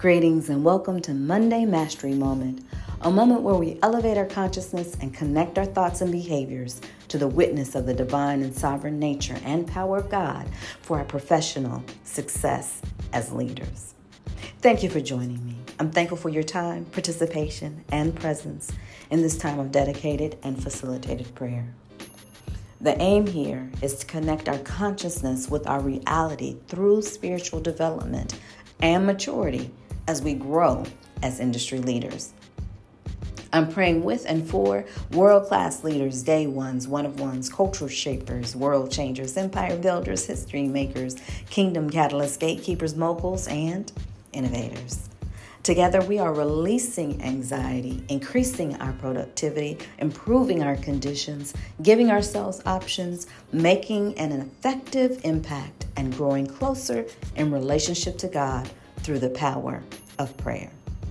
Greetings and welcome to Monday Mastery Moment, a moment where we elevate our consciousness and connect our thoughts and behaviors to the witness of the divine and sovereign nature and power of God for our professional success as leaders. Thank you for joining me. I'm thankful for your time, participation, and presence in this time of dedicated and facilitated prayer. The aim here is to connect our consciousness with our reality through spiritual development and maturity as we grow as industry leaders. I'm praying with and for world-class leaders, day ones, one-of-ones, cultural shapers, world changers, empire builders, history makers, kingdom catalysts, gatekeepers, moguls, and innovators. Together, we are releasing anxiety, increasing our productivity, improving our conditions, giving ourselves options, making an effective impact, and growing closer in relationship to God through the power of prayer.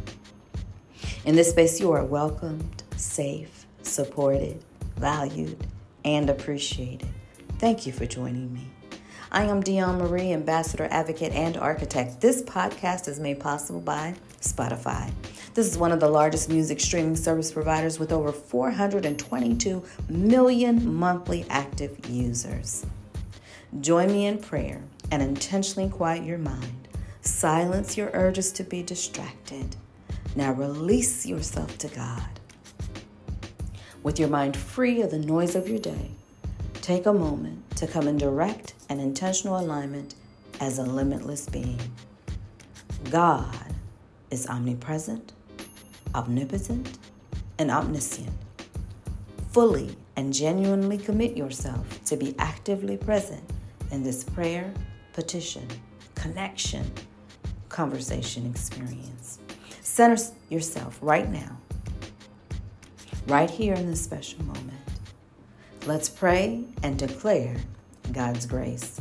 In this space, you are welcomed, safe, supported, valued, and appreciated. Thank you for joining me. I am Dion Marie, ambassador, advocate, and architect. This podcast is made possible by Spotify. This is one of the largest music streaming service providers with over 422 million monthly active users. Join me in prayer and intentionally quiet your mind. Silence your urges to be distracted. Now release yourself to God. With your mind free of the noise of your day, take a moment to come in direct and intentional alignment as a limitless being. God is omnipresent, omnipotent, and omniscient. Fully and genuinely commit yourself to be actively present in this prayer, petition, connection, conversation experience. Center yourself right now, right here in this special moment. Let's pray and declare God's grace.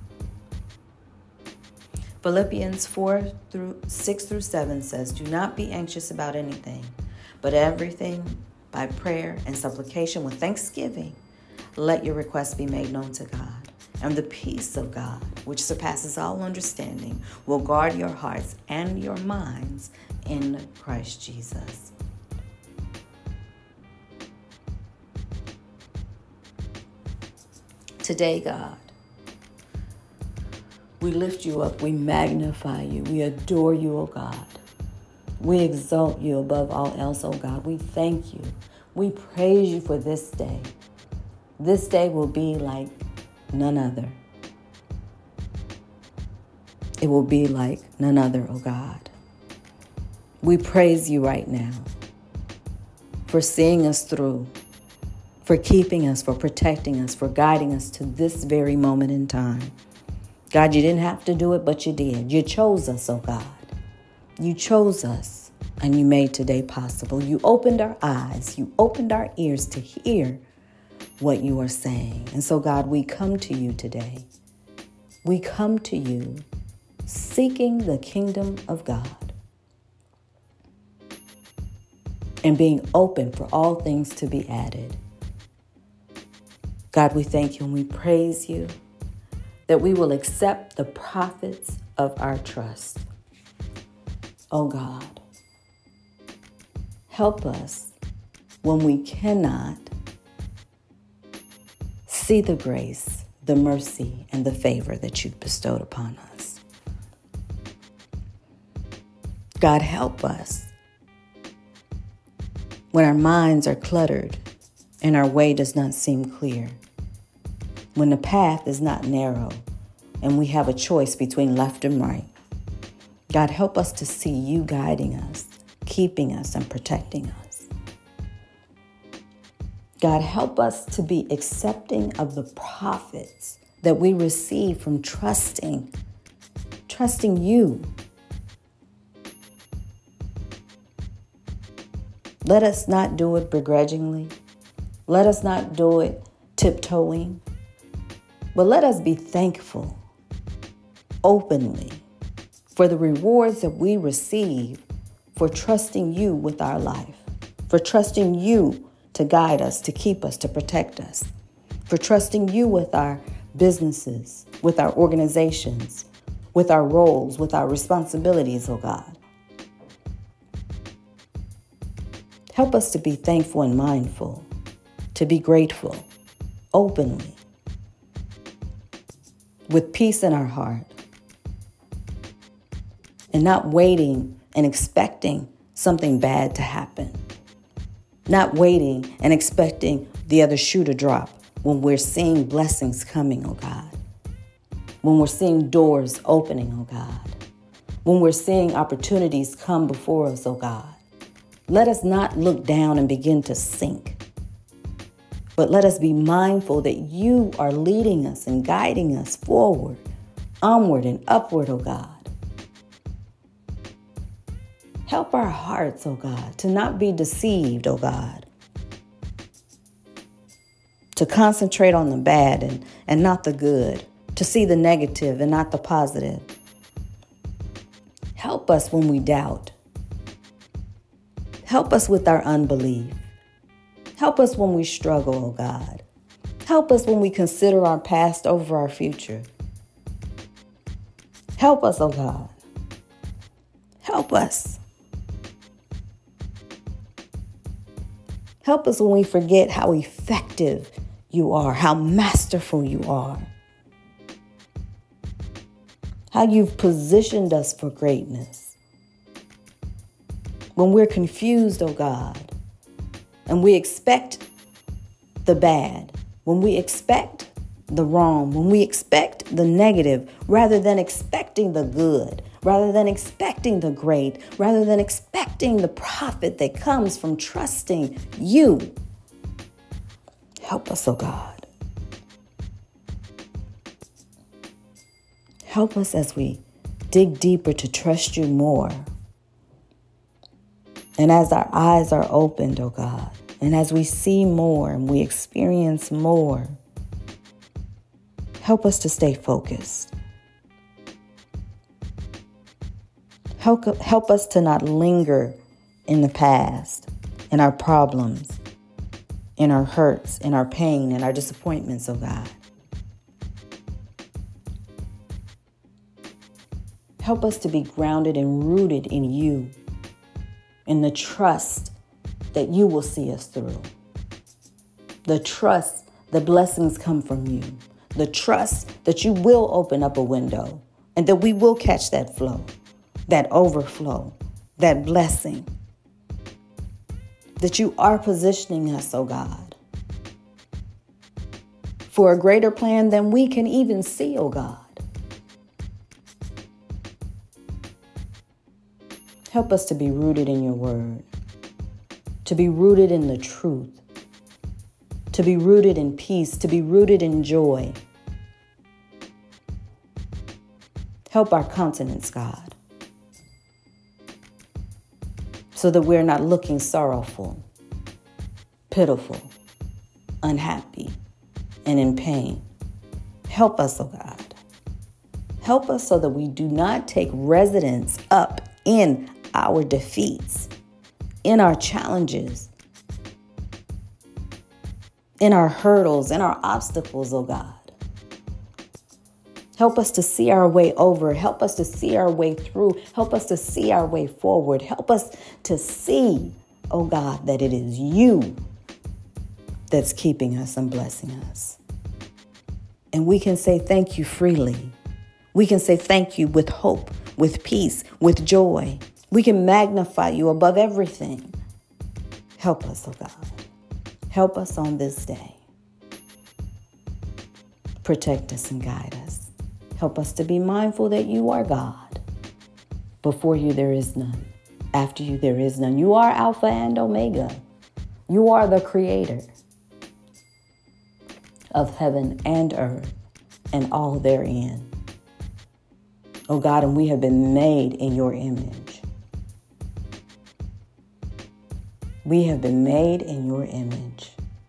Philippians 4:6-7 says, "Do not be anxious about anything, but everything by prayer and supplication with thanksgiving, let your requests be made known to God. And the peace of God, which surpasses all understanding, will guard your hearts and your minds in Christ Jesus." Today, God, we lift you up, we magnify you, we adore you, O God. We exalt you above all else, O God. We thank you. We praise you for this day. This day will be like none other. It will be like none other, O God. We praise you right now for seeing us through, for keeping us, for protecting us, for guiding us to this very moment in time. God, you didn't have to do it, but you did. You chose us, oh God. You chose us, and you made today possible. You opened our eyes. You opened our ears to hear what you are saying. And so, God, we come to you today. We come to you seeking the kingdom of God and being open for all things to be added. God, we thank you and we praise you that we will accept the profits of our trust. Oh God, help us when we cannot see the grace, the mercy, and the favor that you've bestowed upon us. God, help us when our minds are cluttered and our way does not seem clear, when the path is not narrow and we have a choice between left and right. God, help us to see you guiding us, keeping us, and protecting us. God, help us to be accepting of the profits that we receive from trusting you. Let us not do it begrudgingly. Let us not do it tiptoeing. But let us be thankful openly for the rewards that we receive for trusting you with our life, for trusting you to guide us, to keep us, to protect us, for trusting you with our businesses, with our organizations, with our roles, with our responsibilities, oh God. Help us to be thankful and mindful, to be grateful openly, with peace in our heart, and not waiting and expecting something bad to happen. Not waiting and expecting the other shoe to drop when we're seeing blessings coming, oh God. When we're seeing doors opening, oh God. When we're seeing opportunities come before us, oh God. Let us not look down and begin to sink, but let us be mindful that you are leading us and guiding us forward, onward and upward, oh God. Help our hearts, oh God, to not be deceived, oh God. To concentrate on the bad and not the good. To see the negative and not the positive. Help us when we doubt. Help us with our unbelief. Help us when we struggle, oh God. Help us when we consider our past over our future. Help us, oh God. Help us. Help us when we forget how effective you are, how masterful you are, how you've positioned us for greatness. When we're confused, oh God, and we expect the bad, when we expect the wrong, when we expect the negative, rather than expecting the good, rather than expecting the great, rather than expecting the profit that comes from trusting you. Help us, oh God. Help us as we dig deeper to trust you more. And as our eyes are opened, oh God, and as we see more and we experience more, help us to stay focused. Help us to not linger in the past, in our problems, in our hurts, in our pain, in our disappointments, oh God. Help us to be grounded and rooted in you, in the trust that you will see us through. The trust that blessings come from you. The trust that you will open up a window and that we will catch that flow, that overflow, that blessing. That you are positioning us, oh God, for a greater plan than we can even see, oh God. Help us to be rooted in your word, to be rooted in the truth, to be rooted in peace, to be rooted in joy. Help our countenance, God, so that we're not looking sorrowful, pitiful, unhappy, and in pain. Help us, oh God. Help us so that we do not take residence up in our defeats, in our challenges, in our hurdles, in our obstacles, oh God. Help us to see our way over. Help us to see our way through. Help us to see our way forward. Help us to see, oh God, that it is you that's keeping us and blessing us. And we can say thank you freely. We can say thank you with hope, with peace, with joy. We can magnify you above everything. Help us, oh God. Help us on this day. Protect us and guide us. Help us to be mindful that you are God. Before you there is none. After you there is none. You are Alpha and Omega. You are the creator of heaven and earth and all therein. Oh God, and we have been made in your image. We have been made in your image.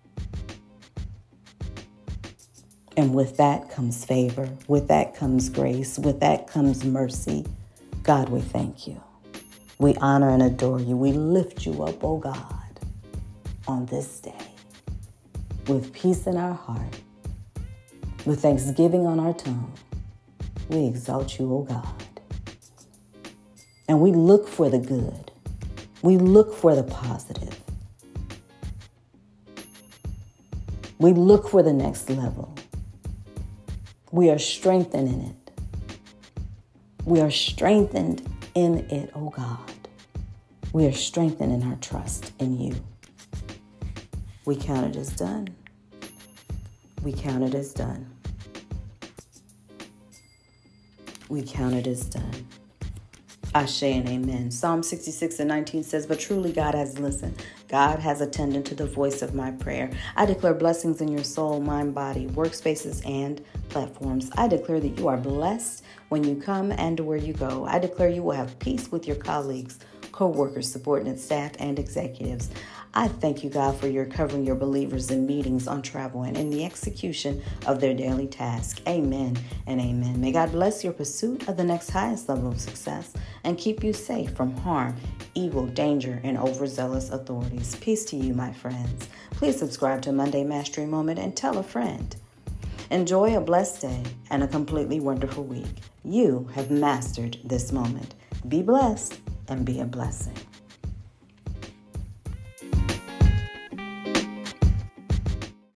And with that comes favor. With that comes grace. With that comes mercy. God, we thank you. We honor and adore you. We lift you up, oh God, on this day. With peace in our heart. With thanksgiving on our tongue. We exalt you, oh God. And we look for the good. We look for the positive. We look for the next level. We are strengthened in it. We are strengthened in it, oh God. We are strengthened in our trust in you. We count it as done. We count it as done. We count it as done. Ashe and amen. Psalm 66:19 says, but truly God has listened. God has attended to the voice of my prayer. I declare blessings in your soul, mind, body, workspaces, and platforms. I declare that you are blessed when you come and where you go. I declare you will have peace with your colleagues, co-workers, subordinates, staff, and executives. I thank you, God, for your covering your believers in meetings, on travel, and in the execution of their daily task. Amen and amen. May God bless your pursuit of the next highest level of success and keep you safe from harm, evil, danger, and overzealous authorities. Peace to you, my friends. Please subscribe to Monday Mastery Moment and tell a friend. Enjoy a blessed day and a completely wonderful week. You have mastered this moment. Be blessed and be a blessing.